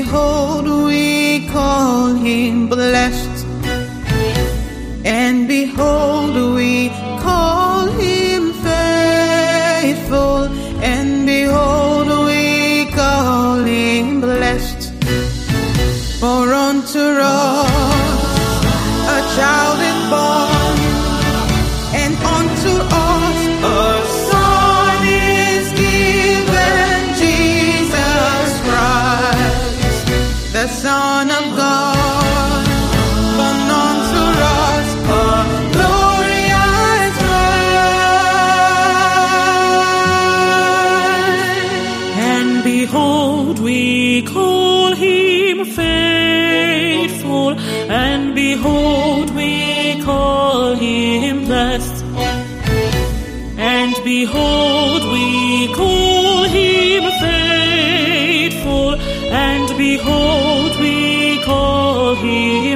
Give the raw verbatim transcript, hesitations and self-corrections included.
behold, we call him blessed. And behold, we call him faithful. And behold, we call him blessed. For unto us a child is born, and unto us a son is given, Jesus Christ, the Son of God. Born unto us a glorious bride. And behold, we call him faithful, and behold, we call him blessed. And behold, we call him faithful, and behold, we call him